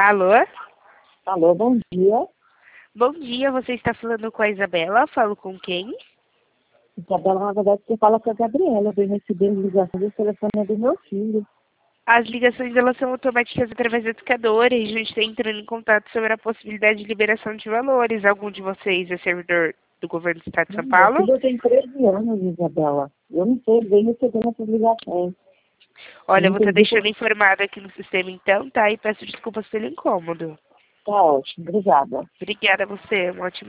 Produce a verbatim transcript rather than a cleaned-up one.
Alô? Alô, bom dia. Bom dia, você está falando com a Isabela? Falo com quem? Isabela, na verdade, você fala com a Gabriela. Eu venho recebendo ligação do telefone do meu filho. As ligações elas são automáticas através do educador e a gente está entrando em contato sobre a possibilidade de liberação de valores. Algum de vocês é servidor do governo do estado de São Meu Paulo? filho tem treze anos, Isabela. Eu não sei, venho recebendo essas ligações. Olha, eu Não vou estar entendi deixando por... informado aqui no sistema então, tá? E peço desculpas pelo incômodo. Tá ótimo, obrigada. Obrigada a você, um ótimo